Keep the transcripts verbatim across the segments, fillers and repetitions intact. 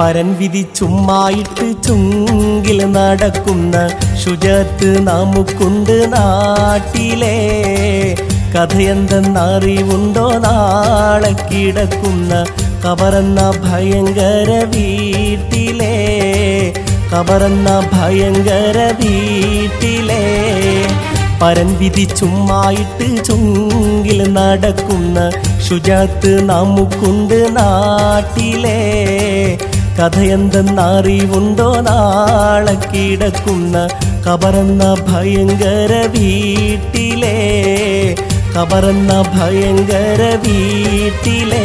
പരൻ വിധി ചുമ്മായിട്ട് ചുങ്കിൽ നടക്കുന്ന ശുചത്ത് നമുക്കുണ്ട് നാട്ടിലെ. കഥയെന്തെന്നറിവുണ്ടോ നാളെ കിടക്കുന്ന കബറെന്ന ഭയങ്കര വീട്ടിലെ. കബറെന്ന ഭയങ്കര വീട്ടിലെ. പരൻ വിധി ചുമ്മായിട്ട് ചുങ്കിൽ നടക്കുന്ന ശുചത്ത് നമുക്കുണ്ട് നാട്ടിലെ. കഥയെന്തെന്നറിവുണ്ടോ നാളെ കിടക്കുന്ന കബറെന്ന ഭയങ്കര വീട്ടിലെ. കബറെന്ന ഭയങ്കര വീട്ടിലെ.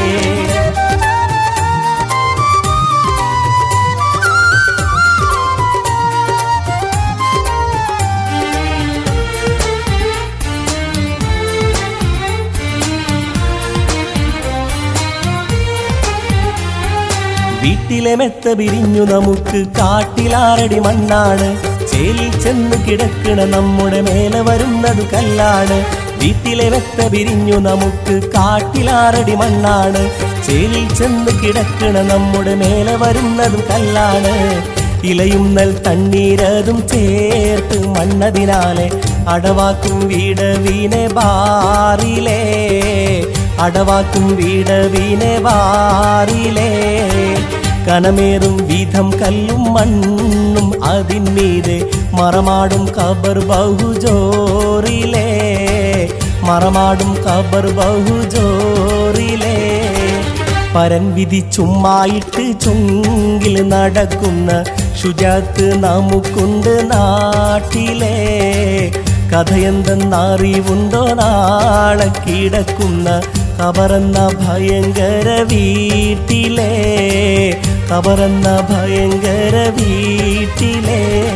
വീട്ടിലെ മെത്ത പിരിഞ്ഞു നമുക്ക് കാട്ടിലാറടി മണ്ണാണ്. ചേലിൽ ചെന്ന് കിടക്കണ നമ്മുടെ മേലെ വരുന്നത് കല്ലാണ്. വീട്ടിലെ മെത്ത പിരിഞ്ഞു നമുക്ക് കാട്ടിലാറടി മണ്ണാണ്. ചേലിൽ ചെന്ന് കിടക്കണ നമ്മുടെ മേലെ വരുന്നത് കല്ലാണ്. ഇലയും നെൽ തണ്ണീരതും ചേർത്ത് മണ്ണതിനാലെ അടവാക്കും വീട് വീനെ ബാറിലേ. അടവാക്കും വീട് വീനെ ബാറിലേ. കനമേറും വീതം കല്ലും മണ്ണും അതിന്മീതെ മറമാടും കബർ ബഹുജോറിലേ. മറമാടും കബർ ബഹുജോറിലേ. പരൻ വിധി ചുമ്മായിട്ട് ചുങ്കിൽ നടക്കുന്ന ശുചത്ത് നമുക്കുണ്ട് നാട്ടിലെ. കഥയെന്തെന്നറിവുണ്ടോ നാളെ കിടക്കുന്ന കബറെന്ന ഭയങ്കര വീട്ടിലെ. കബറെന്ന ഭയങ്കര വീട്ടിലെ.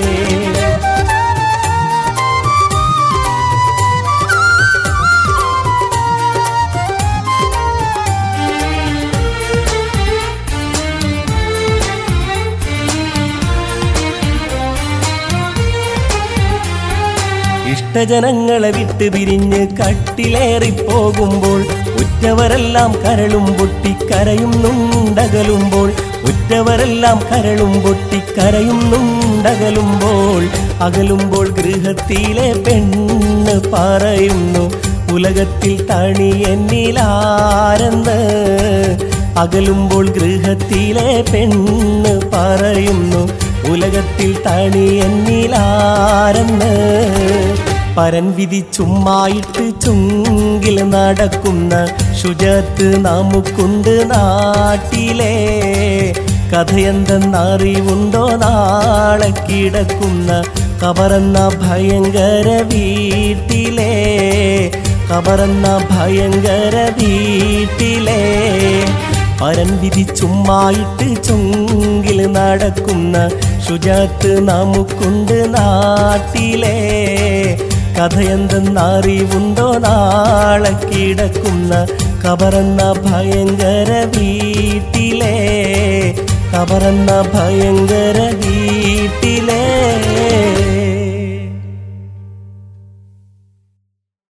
ഇഷ്ടജനങ്ങളെ വിട്ട് പിരിഞ്ഞ് കട്ടിലേറിപ്പോകുമ്പോൾ ഉറ്റവരെല്ലാം കരളും പൊട്ടിക്കരയുന്നുണ്ടകലുമ്പോൾ. ഉറ്റവരെല്ലാം കരളും പൊട്ടിക്കരയുന്നുണ്ടകലുമ്പോൾ. അകലുമ്പോൾ ഗൃഹത്തിലെ പെണ്ണ് പറയുന്നു ഉലകത്തിൽ തണി എന്നിലാരെന്ന്. അകലുമ്പോൾ ഗൃഹത്തിലെ പെണ്ണ് പറയുന്നു ഉലകത്തിൽ തണി എന്നിലാരെന്ന്. പരൻ വിധി ചുമ്മായിട്ട് ചുങ്കിൽ നടക്കുന്ന ശുചത്ത് നമുക്കുണ്ട് നാട്ടിലെ. കഥയെന്തെന്നറിവുണ്ടോ നാളെ കിടക്കുന്ന കബറെന്ന ഭയങ്കര വീട്ടിലെ. കബറെന്ന ഭയങ്കര വീട്ടിലെ. പരൻ വിധി ചുമ്മായിട്ട് ചുങ്കിൽ നടക്കുന്ന ശുചത്ത് നമുക്കുണ്ട് നാട്ടിലെ. കഥയെന്തെന്നറിവുണ്ടോ നാളെ കിടക്കുന്ന കബറെന്ന ഭയങ്കര വീട്ടിലെ. കബറെന്ന ഭയങ്കര വീട്ടിലെ.